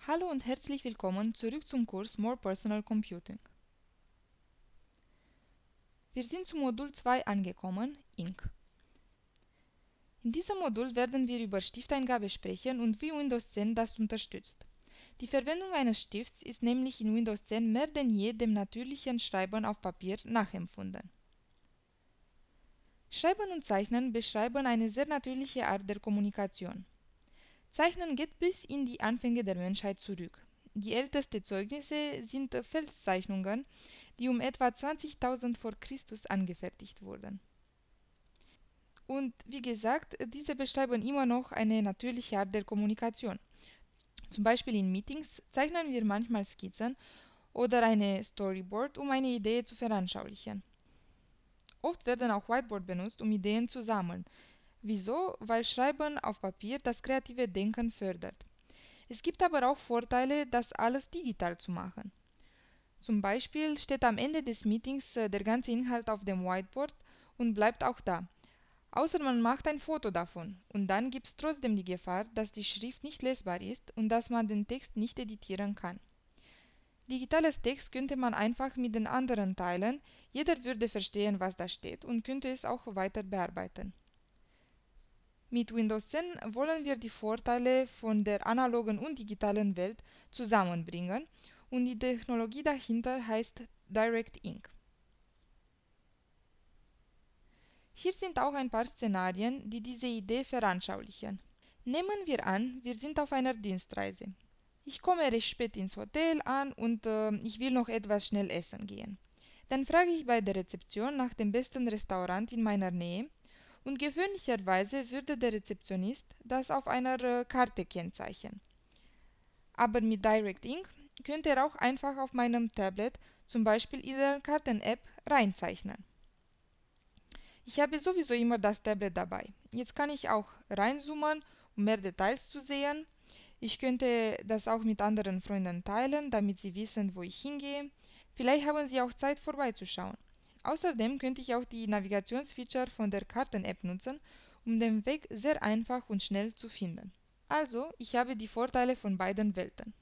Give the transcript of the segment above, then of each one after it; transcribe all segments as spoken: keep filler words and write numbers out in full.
Hallo und herzlich willkommen zurück zum Kurs More Personal Computing. Wir sind zum Modul zwei angekommen, Ink. In diesem Modul werden wir über Stifteingabe sprechen und wie Windows zehn das unterstützt. Die Verwendung eines Stifts ist nämlich in Windows zehn mehr denn je dem natürlichen Schreiben auf Papier nachempfunden. Schreiben und Zeichnen beschreiben eine sehr natürliche Art der Kommunikation. Zeichnen geht bis in die Anfänge der Menschheit zurück. Die ältesten Zeugnisse sind Felszeichnungen, die um etwa zwanzigtausend vor Christus angefertigt wurden. Und wie gesagt, diese beschreiben immer noch eine natürliche Art der Kommunikation. Zum Beispiel in Meetings zeichnen wir manchmal Skizzen oder eine Storyboard, um eine Idee zu veranschaulichen. Oft werden auch Whiteboard benutzt, um Ideen zu sammeln. Wieso? Weil Schreiben auf Papier das kreative Denken fördert. Es gibt aber auch Vorteile, das alles digital zu machen. Zum Beispiel steht am Ende des Meetings äh, der ganze Inhalt auf dem Whiteboard und bleibt auch da. Außer man macht ein Foto davon. Und dann gibt es trotzdem die Gefahr, dass die Schrift nicht lesbar ist und dass man den Text nicht editieren kann. Digitales Text könnte man einfach mit den anderen teilen, jeder würde verstehen, was da steht und könnte es auch weiter bearbeiten. Mit Windows zehn wollen wir die Vorteile von der analogen und digitalen Welt zusammenbringen und die Technologie dahinter heißt DirectInk. Hier sind auch ein paar Szenarien, die diese Idee veranschaulichen. Nehmen wir an, wir sind auf einer Dienstreise. Ich komme recht spät ins Hotel an und äh, ich will noch etwas schnell essen gehen. Dann frage ich bei der Rezeption nach dem besten Restaurant in meiner Nähe und gewöhnlicherweise würde der Rezeptionist das auf einer äh, Karte kennzeichnen. Aber mit DirectInk könnte er auch einfach auf meinem Tablet, zum Beispiel in der Karten-App, reinzeichnen. Ich habe sowieso immer das Tablet dabei. Jetzt kann ich auch reinzoomen, um mehr Details zu sehen. Ich könnte das auch mit anderen Freunden teilen, damit sie wissen, wo ich hingehe. Vielleicht haben sie auch Zeit vorbeizuschauen. Außerdem könnte ich auch die Navigationsfeature von der Karten-App nutzen, um den Weg sehr einfach und schnell zu finden. Also, ich habe die Vorteile von beiden Welten.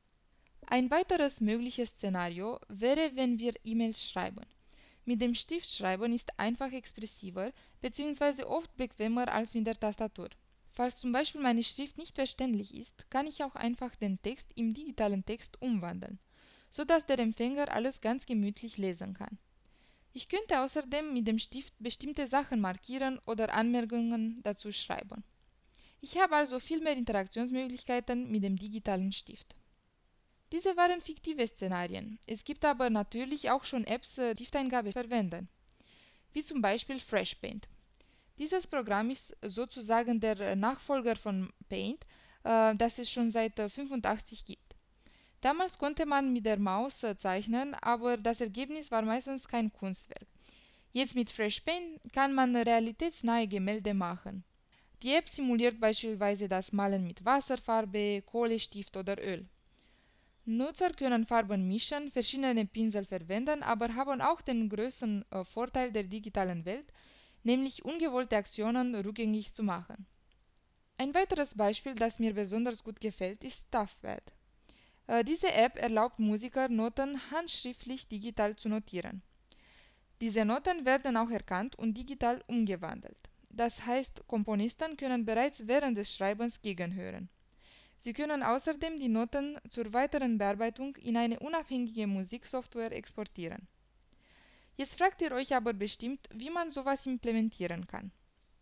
Ein weiteres mögliches Szenario wäre, wenn wir E-Mails schreiben. Mit dem Stift schreiben ist einfach expressiver bzw. oft bequemer als mit der Tastatur. Falls zum Beispiel meine Schrift nicht verständlich ist, kann ich auch einfach den Text im digitalen Text umwandeln, so dass der Empfänger alles ganz gemütlich lesen kann. Ich könnte außerdem mit dem Stift bestimmte Sachen markieren oder Anmerkungen dazu schreiben. Ich habe also viel mehr Interaktionsmöglichkeiten mit dem digitalen Stift. Diese waren fiktive Szenarien. Es gibt aber natürlich auch schon Apps, die Stifteingabe verwenden, wie zum Beispiel FreshPaint. Dieses Programm ist sozusagen der Nachfolger von Paint, äh, das es schon seit äh, fünfundachtzig gibt. Damals konnte man mit der Maus äh, zeichnen, aber das Ergebnis war meistens kein Kunstwerk. Jetzt mit FreshPaint kann man realitätsnahe Gemälde machen. Die App simuliert beispielsweise das Malen mit Wasserfarbe, Kohlestift oder Öl. Nutzer können Farben mischen, verschiedene Pinsel verwenden, aber haben auch den größten äh, Vorteil der digitalen Welt, nämlich ungewollte Aktionen rückgängig zu machen. Ein weiteres Beispiel, das mir besonders gut gefällt, ist Stuffpad. Äh, diese App erlaubt Musiker, Noten handschriftlich digital zu notieren. Diese Noten werden auch erkannt und digital umgewandelt. Das heißt, Komponisten können bereits während des Schreibens gegenhören. Sie können außerdem die Noten zur weiteren Bearbeitung in eine unabhängige Musiksoftware exportieren. Jetzt fragt ihr euch aber bestimmt, wie man sowas implementieren kann.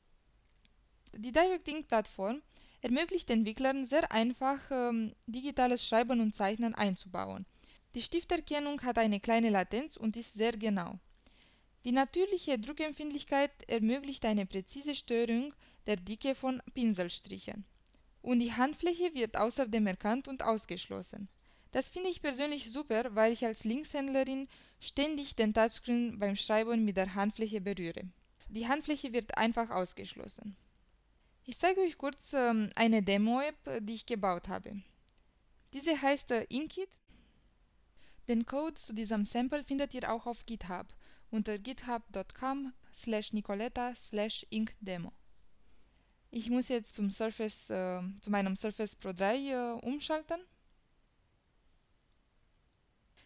Die DirectInk-Plattform ermöglicht Entwicklern sehr einfach ähm, digitales Schreiben und Zeichnen einzubauen. Die Stifterkennung hat eine kleine Latenz und ist sehr genau. Die natürliche Druckempfindlichkeit ermöglicht eine präzise Steuerung der Dicke von Pinselstrichen. Und die Handfläche wird außerdem erkannt und ausgeschlossen. Das finde ich persönlich super, weil ich als Linkshändlerin ständig den Touchscreen beim Schreiben mit der Handfläche berühre. Die Handfläche wird einfach ausgeschlossen. Ich zeige euch kurz ähm, eine Demo-App, die ich gebaut habe. Diese heißt äh, Inkit. Den Code zu diesem Sample findet ihr auch auf GitHub unter github.com slash nicoletta slash inkdemo. Ich muss jetzt zum Surface, äh, zu meinem Surface Pro drei äh, umschalten.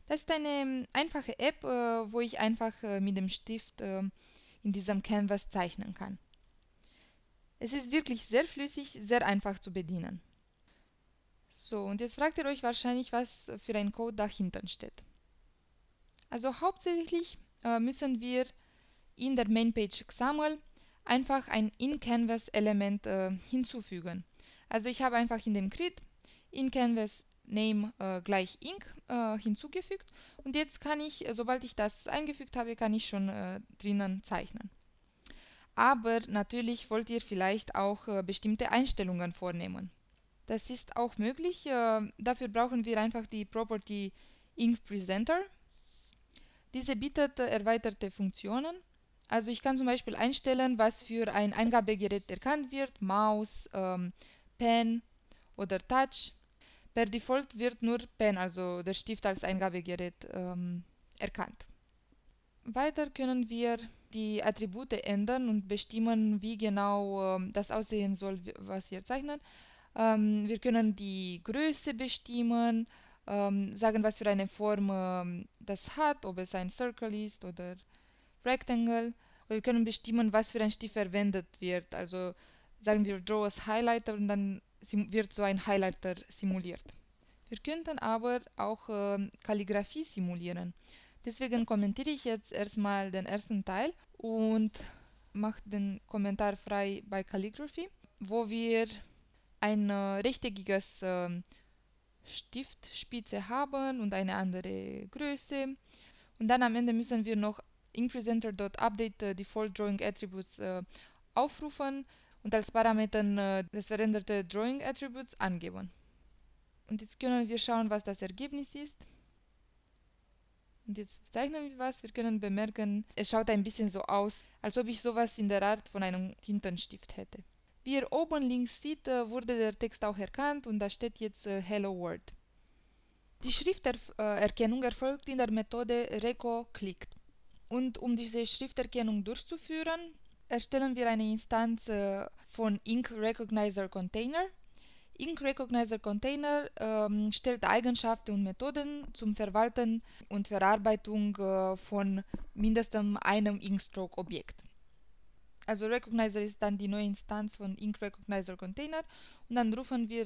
Das ist eine ähm, einfache App, äh, wo ich einfach äh, mit dem Stift äh, in diesem Canvas zeichnen kann. Es ist wirklich sehr flüssig, sehr einfach zu bedienen. So, und jetzt fragt ihr euch wahrscheinlich, was für ein Code dahinter steht. Also hauptsächlich äh, müssen wir in der Mainpage X A M L einfach ein In-Canvas-Element äh, hinzufügen. Also ich habe einfach in dem Grid In-Canvas Name äh, gleich Ink äh, hinzugefügt und jetzt kann ich, äh, sobald ich das eingefügt habe, kann ich schon äh, drinnen zeichnen. Aber natürlich wollt ihr vielleicht auch äh, bestimmte Einstellungen vornehmen. Das ist auch möglich. Äh, dafür brauchen wir einfach die Property Ink Presenter. Diese bietet äh, erweiterte Funktionen. Also ich kann zum Beispiel einstellen, was für ein Eingabegerät erkannt wird, Maus, ähm, Pen oder Touch. Per Default wird nur Pen, also der Stift als Eingabegerät, ähm, erkannt. Weiter können wir die Attribute ändern und bestimmen, wie genau ähm, das aussehen soll, was wir zeichnen. Ähm, wir können die Größe bestimmen, ähm, sagen, was für eine Form ähm, das hat, ob es ein Circle ist oder Rectangle. Und wir können bestimmen, was für ein Stift verwendet wird. Also sagen wir Draw as Highlighter und dann wird so ein Highlighter simuliert. Wir könnten aber auch ähm, Kalligraphie simulieren. Deswegen kommentiere ich jetzt erstmal den ersten Teil und mache den Kommentar frei bei Calligraphy, wo wir ein äh, rechteckiges äh, Stiftspitze haben und eine andere Größe. Und dann am Ende müssen wir noch InkPresenter.update äh, Default Drawing Attributes äh, aufrufen und als Parameter äh, das veränderte Drawing Attributes angeben. Und jetzt können wir schauen, was das Ergebnis ist. Und jetzt zeichnen wir was. Wir können bemerken, es schaut ein bisschen so aus, als ob ich sowas in der Art von einem Tintenstift hätte. Wie ihr oben links seht, äh, wurde der Text auch erkannt und da steht jetzt äh, Hello World. Die Schrifterkennung erfolgt in der Methode RecoClicked. Und um diese Schrifterkennung durchzuführen, erstellen wir eine Instanz äh, von Ink Recognizer Container. Ink Recognizer Container ähm, stellt Eigenschaften und Methoden zum Verwalten und Verarbeitung äh, von mindestens einem Inkstroke-Objekt. Also Recognizer ist dann die neue Instanz von Ink Recognizer Container und dann rufen wir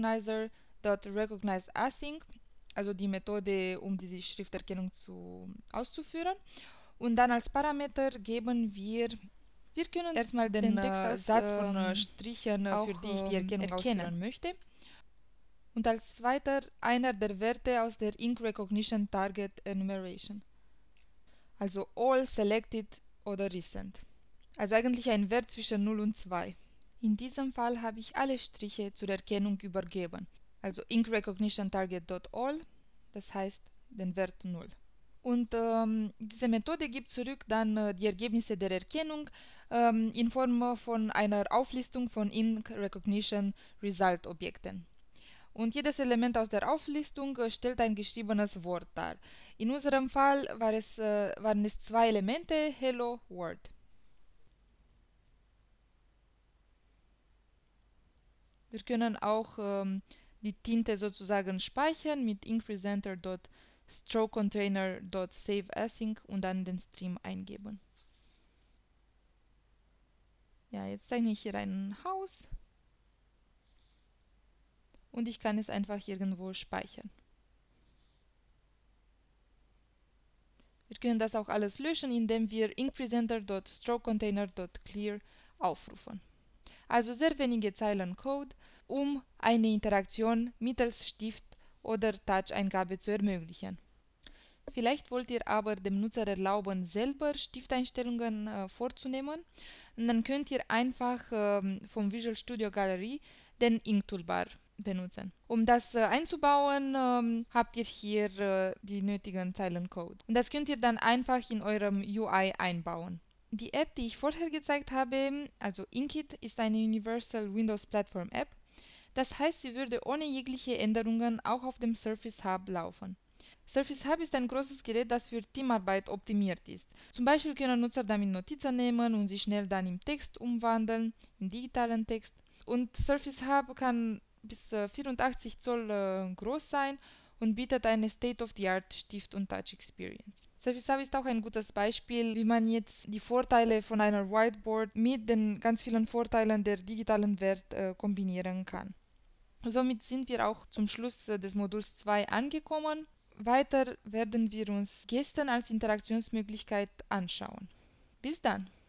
recognizer.recognizeAsync, also die Methode, um diese Schrifterkennung zu, auszuführen. Und dann als Parameter geben wir wir können erstmal den, den Text als, Satz von ähm, Strichen, auch, für die ich die Erkennung erkennen. ausführen möchte. Und als zweiter einer der Werte aus der Ink Recognition Target Enumeration. Also All, Selected oder Recent. Also eigentlich ein Wert zwischen null und zwei. In diesem Fall habe ich alle Striche zur Erkennung übergeben. Also Ink Recognition Target.all, das heißt den Wert null. Und ähm, diese Methode gibt zurück dann äh, die Ergebnisse der Erkennung ähm, in Form von einer Auflistung von Ink Recognition Result Objekten. Und jedes Element aus der Auflistung äh, stellt ein geschriebenes Wort dar. In unserem Fall war es, äh, waren es zwei Elemente, Hello World. Wir können auch ähm, die Tinte sozusagen speichern mit inkpresenter.strokecontainer.saveasync und dann den Stream eingeben. Ja, jetzt zeichne ich hier ein Haus und ich kann es einfach irgendwo speichern. Wir können das auch alles löschen, indem wir inkpresenter.strokecontainer.clear aufrufen. Also sehr wenige Zeilen Code, um eine Interaktion mittels Stift oder Touch-Eingabe zu ermöglichen. Vielleicht wollt ihr aber dem Nutzer erlauben, selber Stifteinstellungen äh, vorzunehmen und dann könnt ihr einfach ähm, vom Visual Studio Gallery den Ink Toolbar benutzen. Um das äh, einzubauen, ähm, habt ihr hier äh, die nötigen Zeilen Code. Und das könnt ihr dann einfach in eurem U I einbauen. Die App, die ich vorher gezeigt habe, also Inkit, ist eine Universal Windows Platform App. Das heißt, sie würde ohne jegliche Änderungen auch auf dem Surface Hub laufen. Surface Hub ist ein großes Gerät, das für Teamarbeit optimiert ist. Zum Beispiel können Nutzer damit Notizen nehmen und sie schnell dann im Text umwandeln, im digitalen Text. Und Surface Hub kann bis äh, vierundachtzig Zoll äh, groß sein und bietet eine State-of-the-Art Stift- und Touch-Experience. Surface Hub ist auch ein gutes Beispiel, wie man jetzt die Vorteile von einer Whiteboard mit den ganz vielen Vorteilen der digitalen Welt äh, kombinieren kann. Somit sind wir auch zum Schluss äh, des Moduls zwei angekommen. Weiter werden wir uns Gesten als Interaktionsmöglichkeit anschauen. Bis dann!